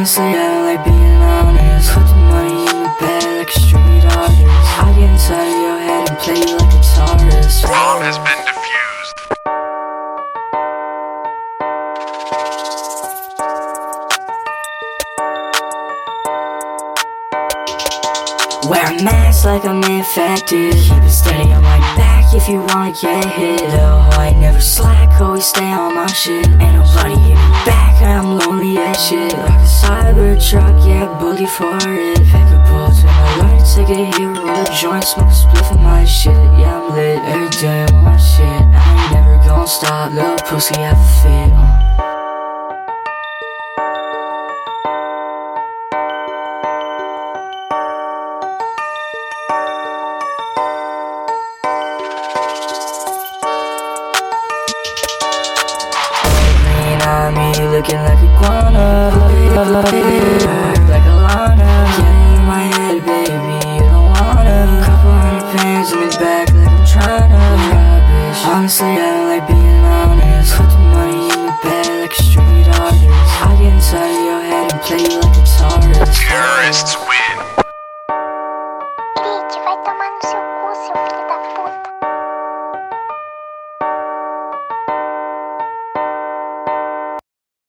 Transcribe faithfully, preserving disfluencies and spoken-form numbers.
Honestly, I don't like being honest. Put the money in the bag like a street artist. I get inside of your head and play you like a guitarist. Bomb has been defused. Wear a mask like I'm infected. Keep it steady on my back if you wanna get hit. Oh, I never slack, always stay on my shit. Ain't nobody hit me back, I'm lonely as shit. Like a cyber truck, yeah, boogie for it. Pick a bullet to my right, take a hit, roll a joint, smoke a spliff of my shit. Yeah, I'm lit every day on my shit. I ain't never gon' stop, little pussy have a fit. uh. Me looking like a iguana, like a llana. Get in my head, baby, you don't wanna. Couple hundred pounds in the back, like I'm tryna rob bitch. Honestly, I don't like being honest. Put the money in the bag like a street artist. I get inside of your head and play you like a guitarist. Terrorists win.